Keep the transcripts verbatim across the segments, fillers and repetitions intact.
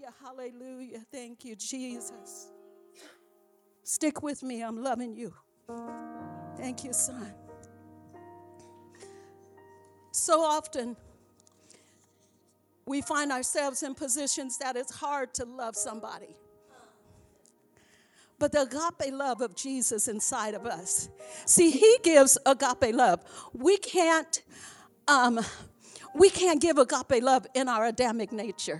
Hallelujah, hallelujah. Thank you, Jesus. Stick with me. I'm loving you. Thank you, son. So often, we find ourselves in positions that it's hard to love somebody. But the agape love of Jesus inside of us. See, he gives agape love. We can't, um, we can't give agape love in our Adamic nature.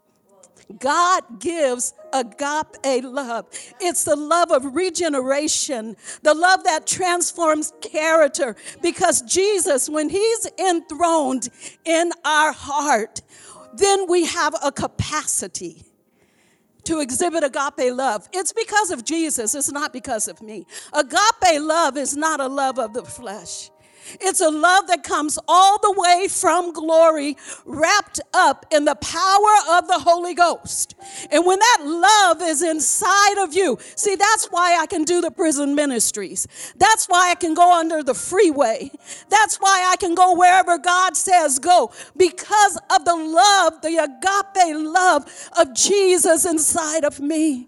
God gives agape love. It's the love of regeneration, the love that transforms character. Because Jesus, when he's enthroned in our heart, then we have a capacity to exhibit agape love. It's because of Jesus. It's not because of me. Agape love is not a love of the flesh. It's a love that comes all the way from glory, wrapped up in the power of the Holy Ghost. And when that love is inside of you, see, that's why I can do the prison ministries. That's why I can go under the freeway. That's why I can go wherever God says go, because of the love, the agape love of Jesus inside of me.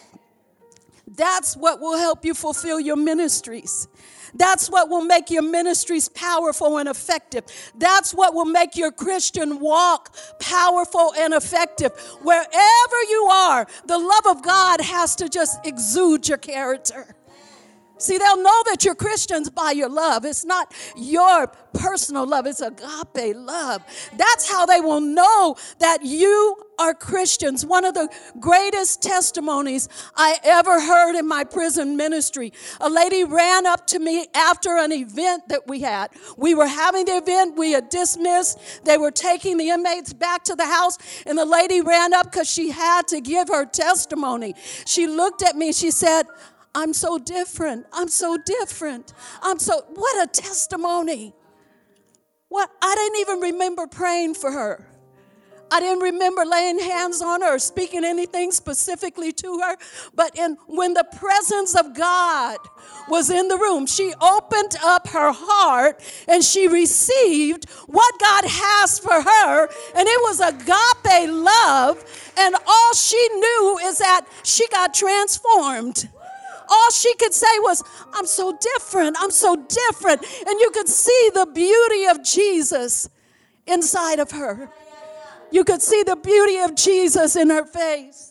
That's what will help you fulfill your ministries. That's what will make your ministries powerful and effective. That's what will make your Christian walk powerful and effective. Wherever you are, the love of God has to just exude your character. See, they'll know that you're Christians by your love. It's not your personal love. It's agape love. That's how they will know that you are Christians. One of the greatest testimonies I ever heard in my prison ministry, a lady ran up to me after an event that we had. We were having the event. We had dismissed. They were taking the inmates back to the house, and the lady ran up because she had to give her testimony. She looked at me. She said, I'm so different. I'm so different. I'm so, what a testimony. What, I didn't even remember praying for her. I didn't remember laying hands on her or speaking anything specifically to her. But in, when the presence of God was in the room, she opened up her heart and she received what God has for her. And it was agape love. And all she knew is that she got transformed. All she could say was, I'm so different. I'm so different. And you could see the beauty of Jesus inside of her. You could see the beauty of Jesus in her face.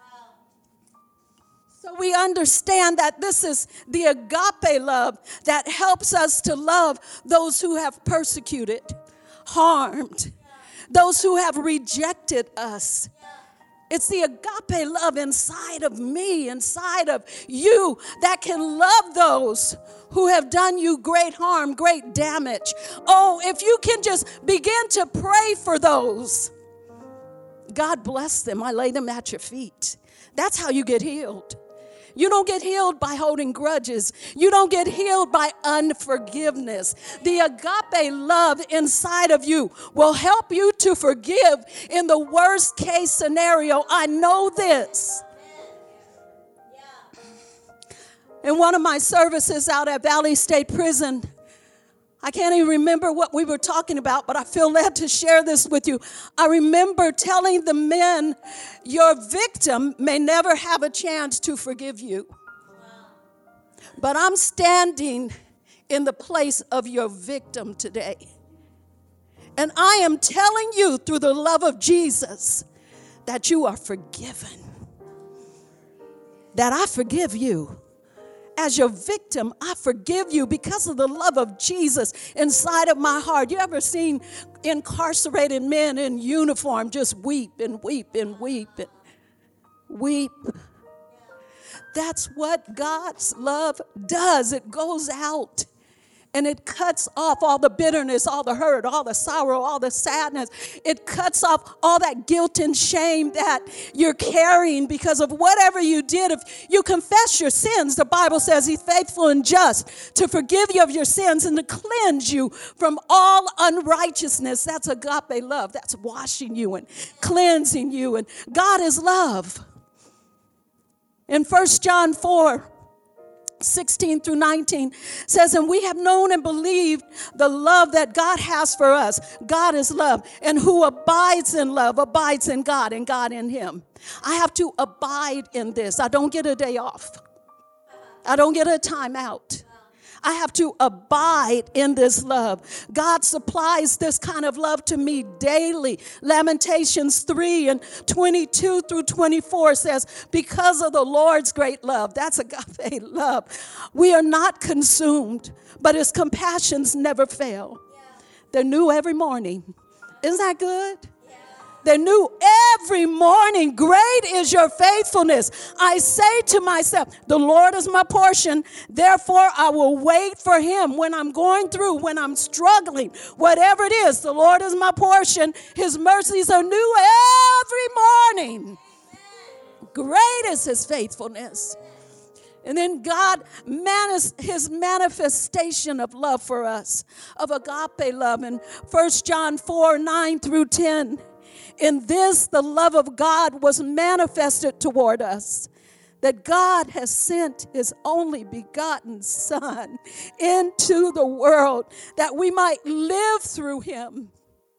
So we understand that this is the agape love that helps us to love those who have persecuted, harmed, those who have rejected us. It's the agape love inside of me, inside of you, that can love those who have done you great harm, great damage. Oh, if you can just begin to pray for those, God bless them. I lay them at your feet. That's how you get healed. You don't get healed by holding grudges. You don't get healed by unforgiveness. The agape love inside of you will help you to forgive in the worst case scenario. I know this. In one of my services out at Valley State Prison, I can't even remember what we were talking about, but I feel led to share this with you. I remember telling the men, your victim may never have a chance to forgive you. But I'm standing in the place of your victim today. And I am telling you through the love of Jesus that you are forgiven. That I forgive you. As your victim, I forgive you because of the love of Jesus inside of my heart. You ever seen incarcerated men in uniform just weep and weep and weep and weep? That's what God's love does. It goes out and it cuts off all the bitterness, all the hurt, all the sorrow, all the sadness. It cuts off all that guilt and shame that you're carrying because of whatever you did. If you confess your sins, the Bible says he's faithful and just to forgive you of your sins and to cleanse you from all unrighteousness. That's agape love. That's washing you and cleansing you. And God is love. In First John four, sixteen through nineteen says, and we have known and believed the love that God has for us. God is love. And who abides in love abides in God and God in him. I have to abide in this. I don't get a day off. I don't get a time out. I have to abide in this love. God supplies this kind of love to me daily. Lamentations three and twenty-two through twenty-four says, because of the Lord's great love, that's agape love, we are not consumed, but his compassions never fail. They're new every morning. Isn't that good? They're new every morning. Great is your faithfulness. I say to myself, the Lord is my portion. Therefore, I will wait for him when I'm going through, when I'm struggling, whatever it is. The Lord is my portion. His mercies are new every morning. Great is his faithfulness. And then God, manis- his manifestation of love for us, of agape love in First John four, nine through ten. In this, the love of God was manifested toward us, that God has sent his only begotten Son into the world that we might live through him.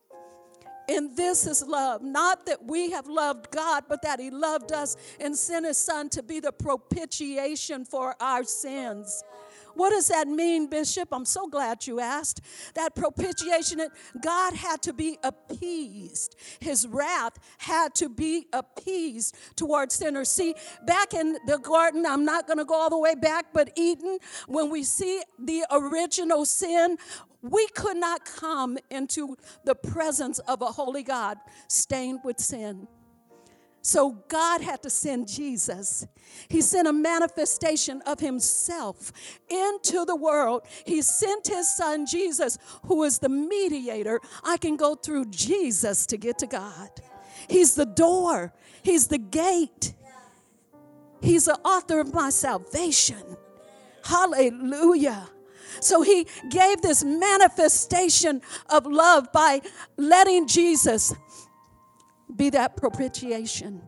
And this is love, not that we have loved God, but that he loved us and sent his Son to be the propitiation for our sins. What does that mean, Bishop? I'm so glad you asked. That propitiation, God had to be appeased. His wrath had to be appeased towards sinners. See, back in the garden, I'm not going to go all the way back, but Eden, when we see the original sin, we could not come into the presence of a holy God stained with sin. So God had to send Jesus. He sent a manifestation of himself into the world. He sent his Son Jesus, who is the mediator. I can go through Jesus to get to God. He's the door. He's the gate. He's the author of my salvation. Hallelujah. So he gave this manifestation of love by letting Jesus be that propitiation.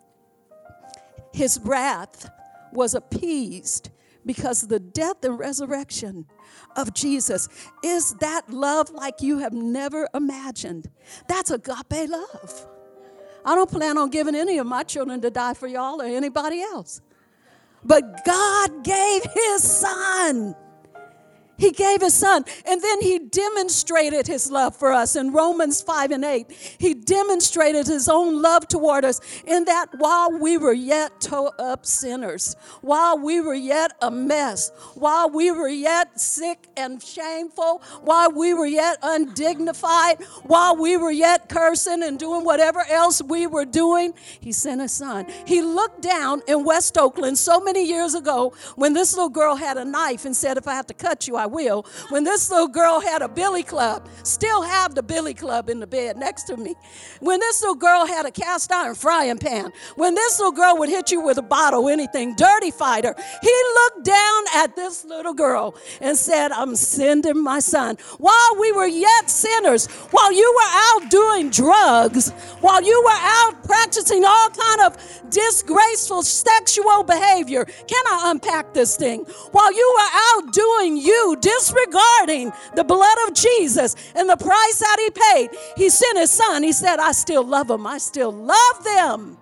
His wrath was appeased because of the death and resurrection of Jesus. Is that love like you have never imagined? That's agape love. I don't plan on giving any of my children to die for y'all or anybody else. But God gave his Son. He gave his Son, and then he demonstrated his love for us in Romans five and eight. He demonstrated his own love toward us in that while we were yet toe-up sinners, while we were yet a mess, while we were yet sick and shameful, while we were yet undignified, while we were yet cursing and doing whatever else we were doing, he sent his Son. He looked down in West Oakland so many years ago when this little girl had a knife and said, if I have to cut you, I will. When this little girl had a billy club, still have the billy club in the bed next to me. When this little girl had a cast iron frying pan, when this little girl would hit you with a bottle, anything, dirty fighter, he looked down at this little girl and said, I'm sending my Son. While we were yet sinners, while you were out doing drugs, while you were out practicing all kind of disgraceful sexual behavior, can I unpack this thing? While you were out doing you, disregarding the blood of Jesus and the price that he paid, he sent his Son. He said, I still love them. I still love them.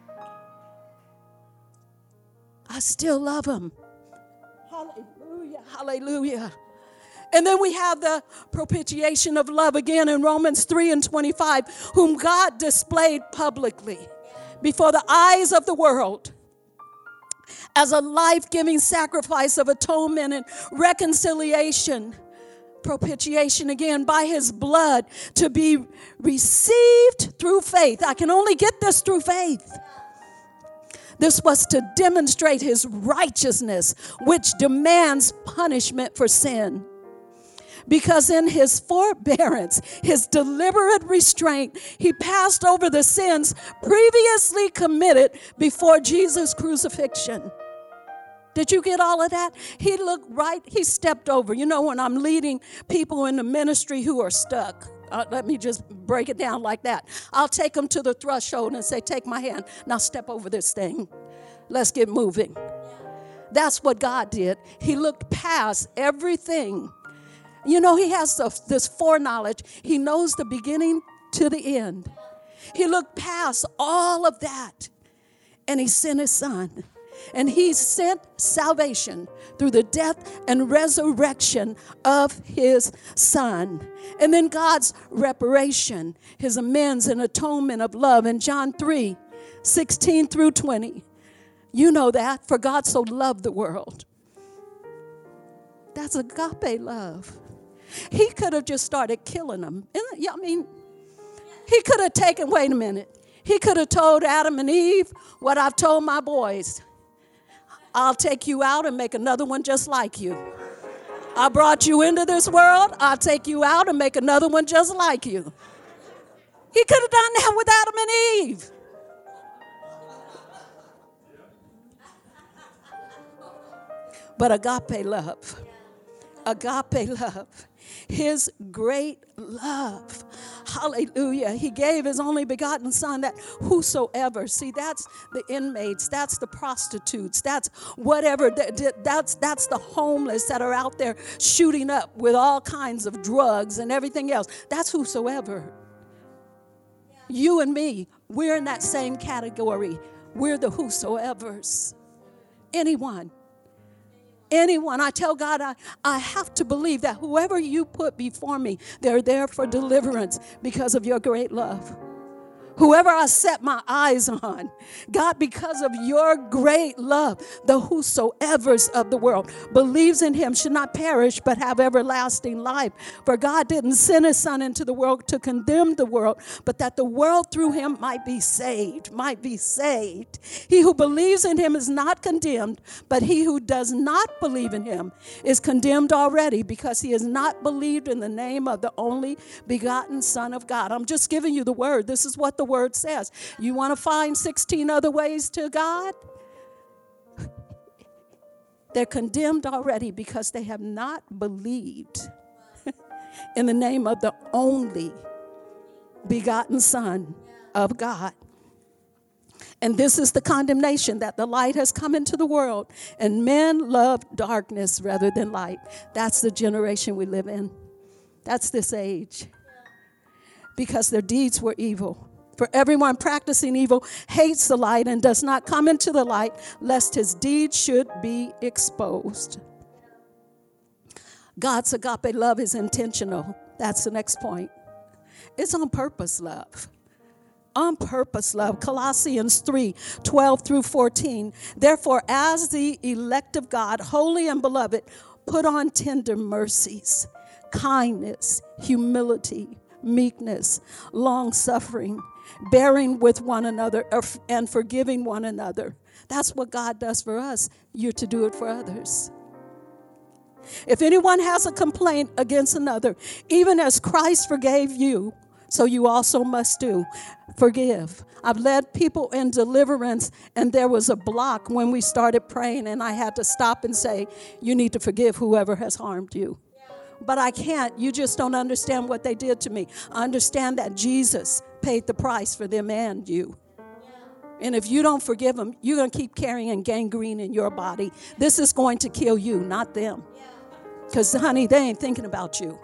I still love them. Hallelujah. Hallelujah. And then we have the propitiation of love again in Romans three and twenty-five, whom God displayed publicly before the eyes of the world as a life-giving sacrifice of atonement and reconciliation, propitiation again, by his blood to be received through faith. I can only get this through faith. This was to demonstrate his righteousness, which demands punishment for sin. Because in his forbearance, his deliberate restraint, he passed over the sins previously committed before Jesus' crucifixion. Did you get all of that? He looked right, he stepped over. You know, when I'm leading people in the ministry who are stuck, uh, let me just break it down like that. I'll take them to the threshold and say, take my hand. Now step over this thing. Let's get moving. That's what God did. He looked past everything. You know, he has this foreknowledge. He knows the beginning to the end. He looked past all of that, and he sent his son. And he sent salvation through the death and resurrection of his son. And then God's reparation, his amends and atonement of love in John three, sixteen through twenty. You know that, for God so loved the world. That's agape love. He could have just started killing them. I mean, he could have taken, wait a minute. He could have told Adam and Eve what I've told my boys. I'll take you out and make another one just like you. I brought you into this world. I'll take you out and make another one just like you. He could have done that with Adam and Eve. But agape love, agape love, his great love, hallelujah. He gave his only begotten son that whosoever, see, that's the inmates, that's the prostitutes, that's whatever, that's, that's the homeless that are out there shooting up with all kinds of drugs and everything else. That's whosoever. You and me, we're in that same category. We're the whosoevers. Anyone. Anyone. I tell God, I, I have to believe that whoever you put before me, they're there for deliverance because of your great love. Whoever I set my eyes on, God, because of your great love, the whosoevers of the world believes in him should not perish but have everlasting life. For God didn't send his son into the world to condemn the world, but that the world through him might be saved, might be saved. He who believes in him is not condemned, but he who does not believe in him is condemned already because he has not believed in the name of the only begotten Son of God. I'm just giving you the word. This is what the word says. You want to find sixteen other ways to God? They're condemned already because they have not believed in the name of the only begotten Son of God. And this is the condemnation, that the light has come into the world and men love darkness rather than light. That's the generation we live in. That's this age. Because their deeds were evil. For everyone practicing evil hates the light and does not come into the light, lest his deeds should be exposed. God's agape love is intentional. That's the next point. It's on purpose love. On purpose love. Colossians three, twelve through fourteen. Therefore, as the elect of God, holy and beloved, put on tender mercies, kindness, humility, meekness, long-suffering, bearing with one another and forgiving one another. That's what God does for us. You're to do it for others. If anyone has a complaint against another, even as Christ forgave you, so you also must do. Forgive. I've led people in deliverance, and there was a block when we started praying, and I had to stop and say, you need to forgive whoever has harmed you. But I can't. You just don't understand what they did to me. I understand that Jesus paid the price for them and you. And if you don't forgive them, you're going to keep carrying gangrene in your body. This is going to kill you, not them. Because, honey, they ain't thinking about you.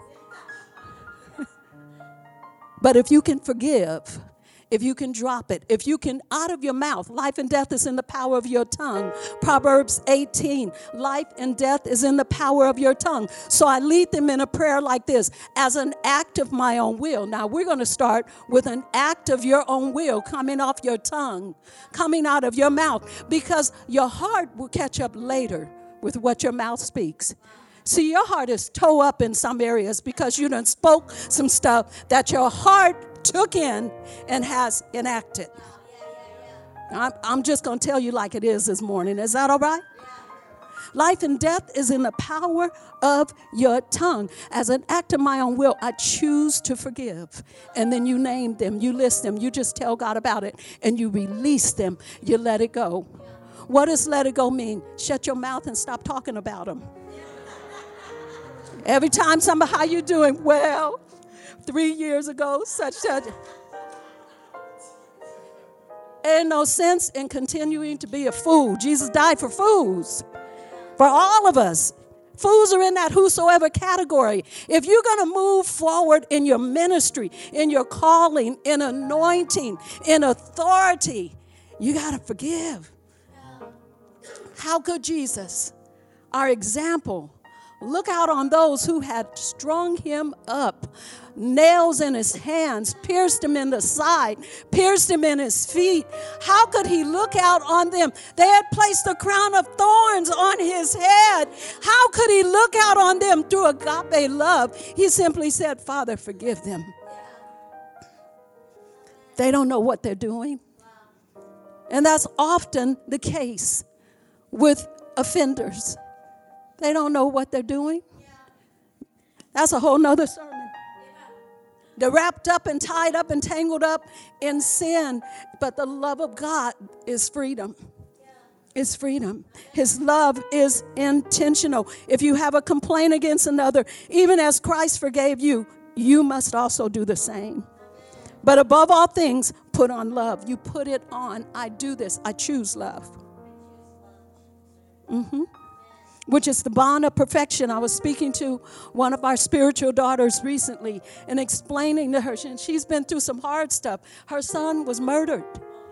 But if you can forgive, if you can drop it, if you can, out of your mouth, life and death is in the power of your tongue. Proverbs eighteen, life and death is in the power of your tongue. So I lead them in a prayer like this, as an act of my own will. Now we're going to start with an act of your own will coming off your tongue, coming out of your mouth, because your heart will catch up later with what your mouth speaks. See, your heart is toe up in some areas because you done spoke some stuff that your heart took in and has enacted. I'm, I'm just going to tell you like it is this morning. Is that all right? Life and death is in the power of your tongue. As an act of my own will, I choose to forgive. And then you name them, you list them, you just tell God about it, and you release them. You let it go. What does let it go mean? Shut your mouth and stop talking about them. Every time somebody, how you doing? Well, three years ago, such, such. Ain't no sense in continuing to be a fool. Jesus died for fools. for all of us. Fools are in that whosoever category. If you're going to move forward in your ministry, in your calling, in anointing, in authority, you got to forgive. How could Jesus, our example, look out on those who had strung him up, nails in his hands, pierced him in the side, pierced him in his feet? How could he look out on them? They had placed a crown of thorns on his head. How could he look out on them through agape love? He simply said, Father, forgive them. They don't know what they're doing. And that's often the case with offenders. They don't know what they're doing. That's a whole nother sermon. They're wrapped up and tied up and tangled up in sin. But the love of God is freedom. It's freedom. His love is intentional. If you have a complaint against another, even as Christ forgave you, you must also do the same. But above all things, put on love. You put it on. I do this. I choose love. Mm-hmm. Which is the bond of perfection. I was speaking to one of our spiritual daughters recently and explaining to her, and she's been through some hard stuff. Her son was murdered.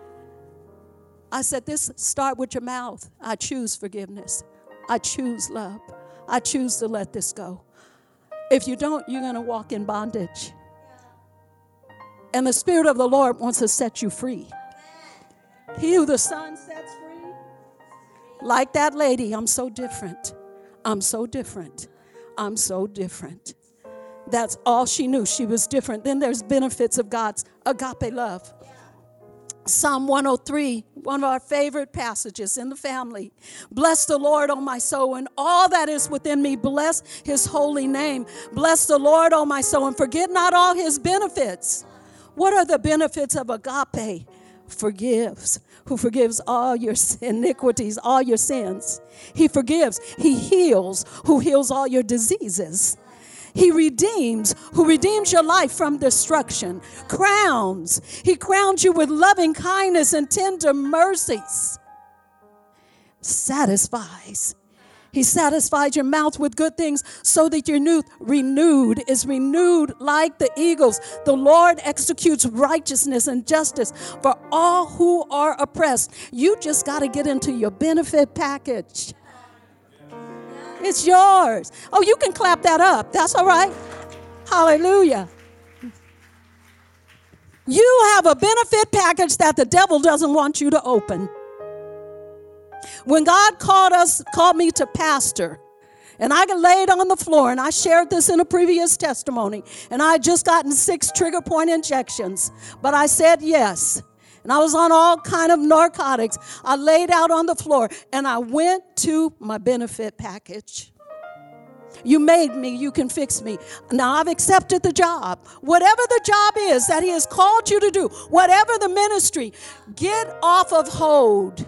I said, this start with your mouth. I choose forgiveness. I choose love. I choose to let this go. If you don't, you're going to walk in bondage. And the Spirit of the Lord wants to set you free. He who the Son sets free. Like that lady, I'm so different. I'm so different. I'm so different. That's all she knew. She was different. Then there's benefits of God's agape love. Psalm one oh three, one of our favorite passages in the family. Bless the Lord, O my soul, and all that is within me. Bless his holy name. Bless the Lord, O my soul, and forget not all his benefits. What are the benefits of agape? Forgives, who forgives all your iniquities, all your sins. He forgives. He heals, who heals all your diseases. He redeems, who redeems your life from destruction. Crowns. He crowns you with loving kindness and tender mercies. Satisfies. He satisfies your mouth with good things so that your youth renewed is renewed like the eagles. The Lord executes righteousness and justice for all who are oppressed. You just got to get into your benefit package. It's yours. Oh, you can clap that up. That's all right. Hallelujah. You have a benefit package that the devil doesn't want you to open. When God called us, called me to pastor, and I got laid on the floor, and I shared this in a previous testimony, and I had just gotten six trigger point injections, but I said yes, and I was on all kind of narcotics. I laid out on the floor, and I went to my benefit package. You made me, you can fix me. Now I've accepted the job. Whatever the job is that he has called you to do, whatever the ministry, get off of hold.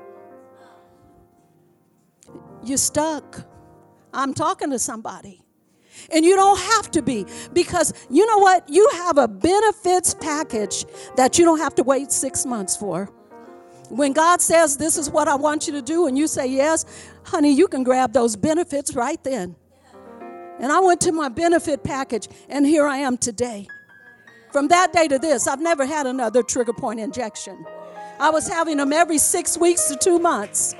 You're stuck. I'm talking to somebody. And you don't have to be, because you know what? You have a benefits package that you don't have to wait six months for. When God says, this is what I want you to do, and you say yes, honey, you can grab those benefits right then. And I went to my benefit package, and here I am today. From that day to this, I've never had another trigger point injection. I was having them every six weeks to two months.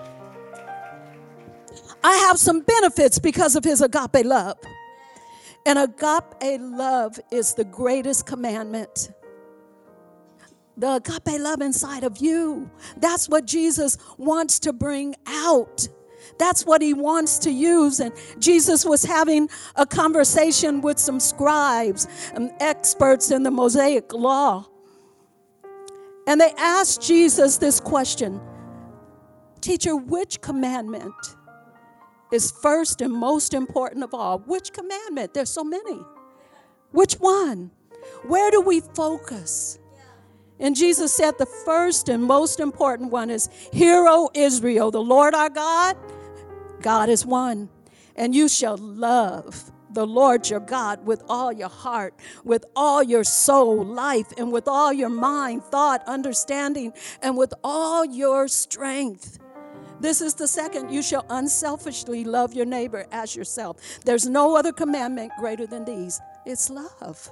I have some benefits because of his agape love. And agape love is the greatest commandment. The agape love inside of you. That's what Jesus wants to bring out. That's what he wants to use. And Jesus was having a conversation with some scribes and experts in the Mosaic law. And they asked Jesus this question. Teacher, which commandment is first and most important of all? Which commandment? There's so many. Which one? Where do we focus? And Jesus said the first and most important one is, Hear, O Israel, the Lord our God, God is one. And you shall love the Lord your God with all your heart, with all your soul, life, and with all your mind, thought, understanding, and with all your strength. This is the second. You shall unselfishly love your neighbor as yourself. There's no other commandment greater than these. It's love.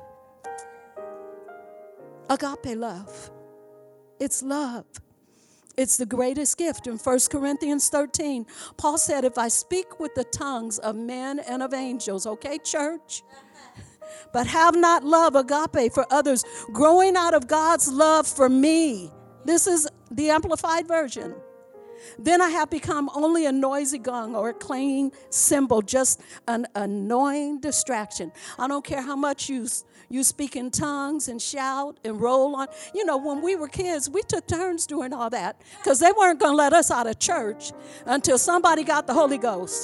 Agape love. It's love. It's the greatest gift. In First Corinthians thirteen, Paul said, if I speak with the tongues of men and of angels, okay, church, but have not love, agape, for others, growing out of God's love for me. This is the Amplified Version. Then I have become only a noisy gong or a clanging cymbal, just an annoying distraction. I don't care how much you You speak in tongues and shout and roll on. You know, when we were kids, we took turns doing all that because they weren't going to let us out of church until somebody got the Holy Ghost.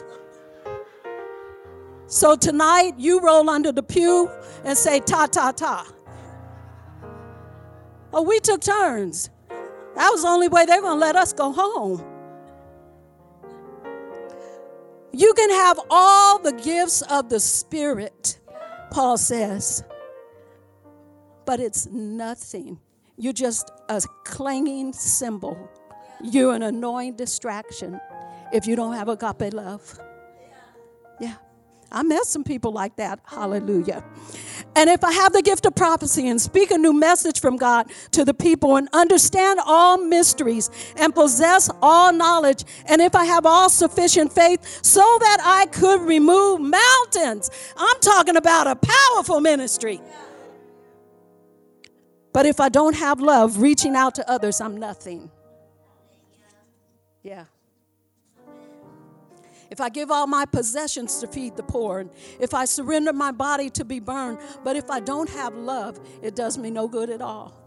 So tonight, you roll under the pew and say, ta, ta, ta. Oh, we took turns. That was the only way they're going to let us go home. You can have all the gifts of the Spirit, Paul says. But it's nothing. You're just a clanging cymbal. You're an annoying distraction if you don't have agape love. Yeah. I met some people like that. Hallelujah. And if I have the gift of prophecy and speak a new message from God to the people and understand all mysteries and possess all knowledge, and if I have all sufficient faith so that I could remove mountains, I'm talking about a powerful ministry. But if I don't have love, reaching out to others, I'm nothing. Yeah. If I give all my possessions to feed the poor, and if I surrender my body to be burned, but if I don't have love, it does me no good at all.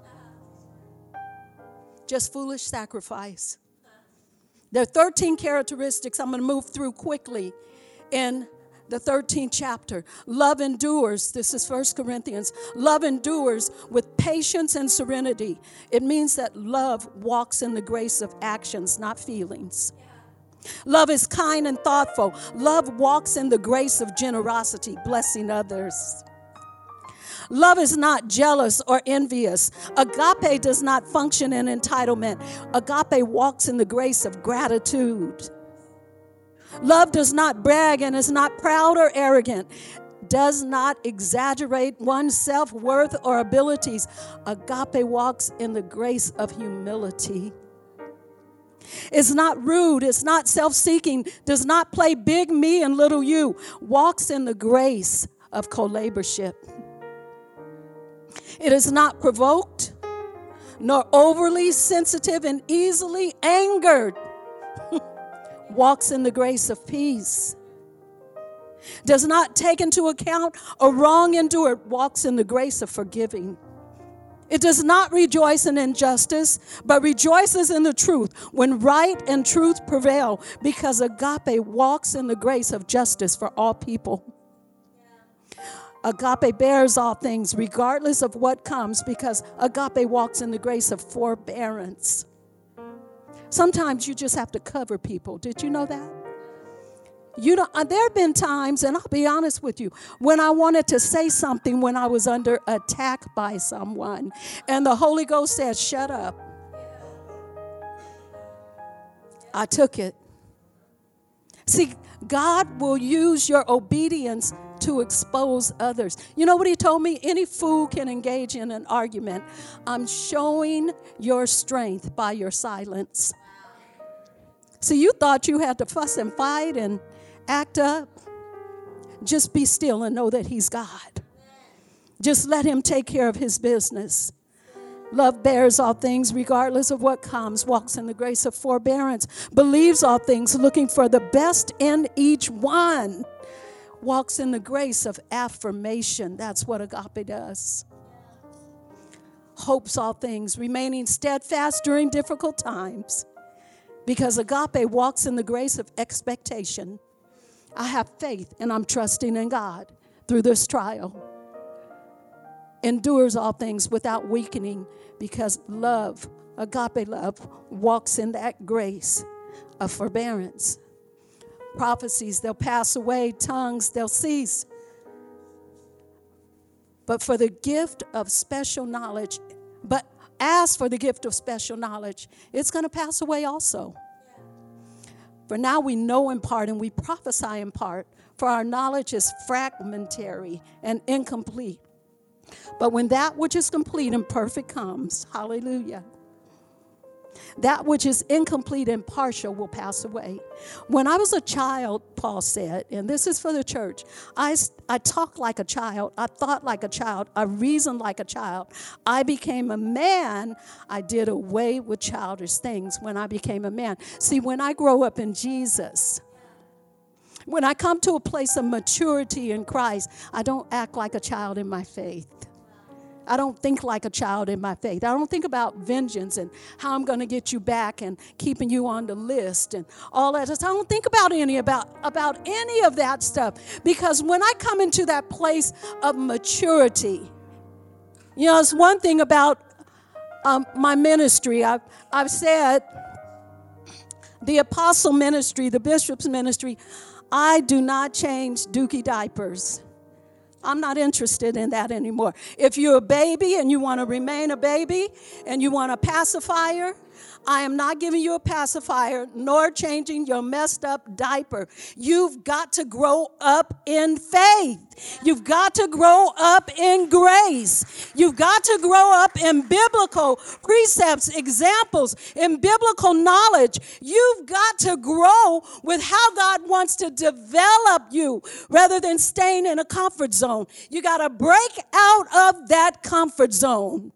Just foolish sacrifice. There are thirteen characteristics I'm going to move through quickly in the thirteenth chapter. Love endures. This is First Corinthians. Love endures with patience and serenity. It means that love walks in the grace of actions, not feelings. Love is kind and thoughtful. Love walks in the grace of generosity, blessing others. Love is not jealous or envious. Agape does not function in entitlement. Agape walks in the grace of gratitude. Love does not brag and is not proud or arrogant, does not exaggerate one's self-worth or abilities. Agape walks in the grace of humility. It's not rude, it's not self-seeking, does not play big me and little you, walks in the grace of co-laborship. It is not provoked, nor overly sensitive and easily angered. Walks in the grace of peace. Does not take into account a wrong endured, walks in the grace of forgiving. It does not rejoice in injustice, but rejoices in the truth when right and truth prevail, because agape walks in the grace of justice for all people. Agape bears all things regardless of what comes, because agape walks in the grace of forbearance. Sometimes you just have to cover people. Did you know that? You know, there have been times, and I'll be honest with you, when I wanted to say something when I was under attack by someone, and the Holy Ghost said, shut up. I took it. See, God will use your obedience to expose others. You know what he told me? Any fool can engage in an argument. I'm showing your strength by your silence. See, you thought you had to fuss and fight and act up. Just be still and know that he's God. Just let him take care of his business. Love bears all things regardless of what comes, walks in the grace of forbearance, believes all things, looking for the best in each one, walks in the grace of affirmation. That's what agape does. Hopes all things, remaining steadfast during difficult times, because agape walks in the grace of expectation. I have faith and I'm trusting in God through this trial. Endures all things without weakening, because love, agape love, walks in that grace of forbearance. Prophecies, they'll pass away. Tongues, they'll cease. But for the gift of special knowledge, but as for the gift of special knowledge, it's going to pass away also. For now we know in part and we prophesy in part, for our knowledge is fragmentary and incomplete. But when that which is complete and perfect comes, hallelujah, that which is incomplete and partial will pass away. When I was a child, Paul said, and this is for the church, I, I talked like a child, I thought like a child, I reasoned like a child. I became a man, I did away with childish things when I became a man. See, when I grow up in Jesus, when I come to a place of maturity in Christ, I don't act like a child in my faith. I don't think like a child in my faith. I don't think about vengeance and how I'm going to get you back and keeping you on the list and all that. I don't think about any about, about any of that stuff, because when I come into that place of maturity, you know, it's one thing about um, my ministry. I've, I've said the apostle ministry, the bishop's ministry, I do not change dookie diapers. I'm not interested in that anymore. If you're a baby and you want to remain a baby and you want a pacifier, I am not giving you a pacifier nor changing your messed up diaper. You've got to grow up in faith. You've got to grow up in grace. You've got to grow up in biblical precepts, examples, in biblical knowledge. You've got to grow with how God wants to develop you rather than staying in a comfort zone. You got to break out of that comfort zone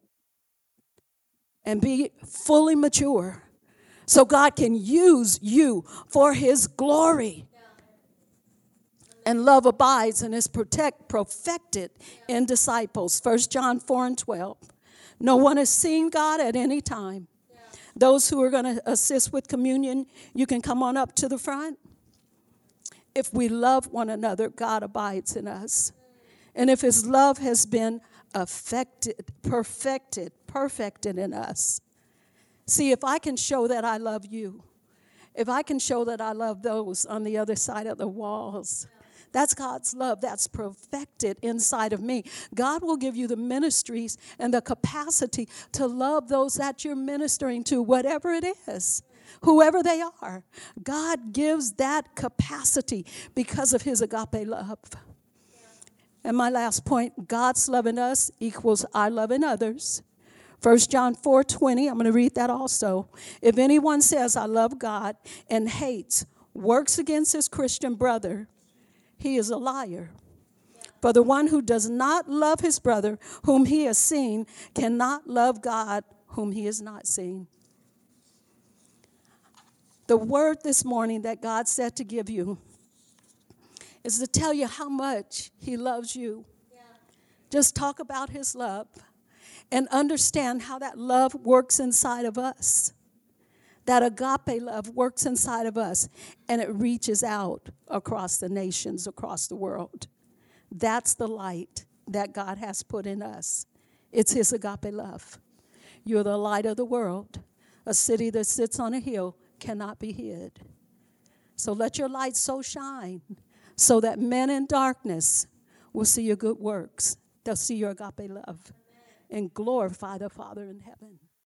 and be fully mature so God can use you for his glory. And love abides and is protect, perfected in disciples. First John four and twelve. No one has seen God at any time. Those who are going to assist with communion, you can come on up to the front. If we love one another, God abides in us. And if his love has been affected, perfected, perfected in us. See, if I can show that I love you, if I can show that I love those on the other side of the walls, that's God's love. That's perfected inside of me. God will give you the ministries and the capacity to love those that you're ministering to, whatever it is, whoever they are. God gives that capacity because of his agape love. And my last point, God's love in us equals our love in others. First John four twenty, I'm going to read that also. If anyone says, I love God, and hates, works against his Christian brother, he is a liar. For the one who does not love his brother whom he has seen cannot love God whom he has not seen. The word this morning that God said to give you is to tell you how much he loves you. Yeah. Just talk about his love and understand how that love works inside of us. That agape love works inside of us and it reaches out across the nations, across the world. That's the light that God has put in us. It's his agape love. You're the light of the world. A city that sits on a hill cannot be hid. So let your light so shine so that men in darkness will see your good works. They'll see your agape love and glorify the Father in heaven.